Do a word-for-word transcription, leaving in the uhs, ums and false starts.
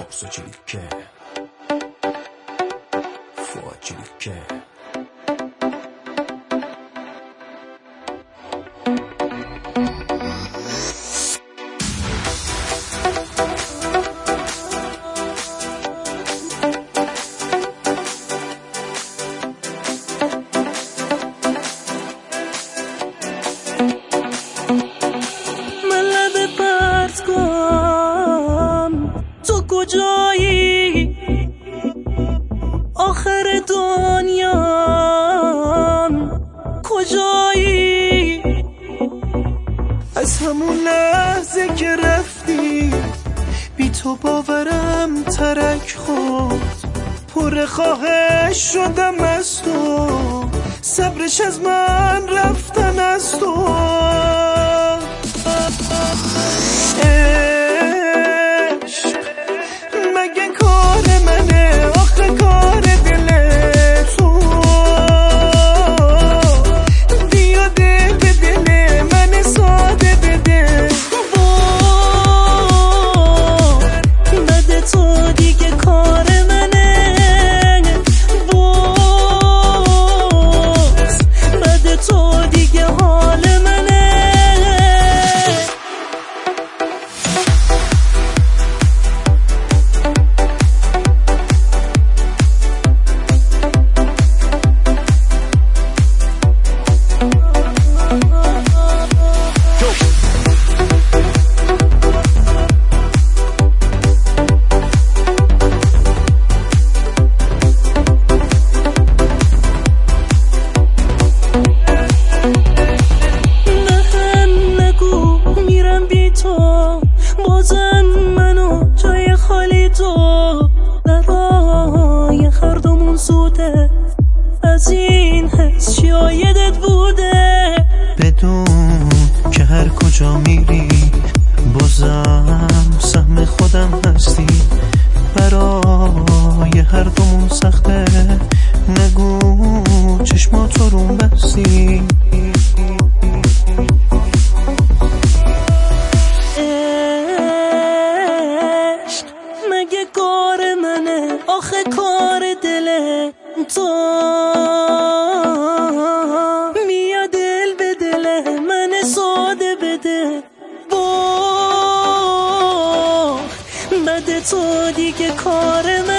Faccilik che Faccilik che کجایی آخر دنیا کجایی از همون لحظه که رفتی بی تو باورم ترک خورد پر خواهش شدم از تو صبرش از من رفتن از تو بازم منو جای خالی تو برای هر دومون زوده از این حس شایدت بوده بدون که هر کجا میری بازم سهم خودم هستی برای هر دومون سخته نگو چشماتو رو بستی کار منه آخه کار دل تو میا دل به دل من ساده بده با بد تو دیگه کار من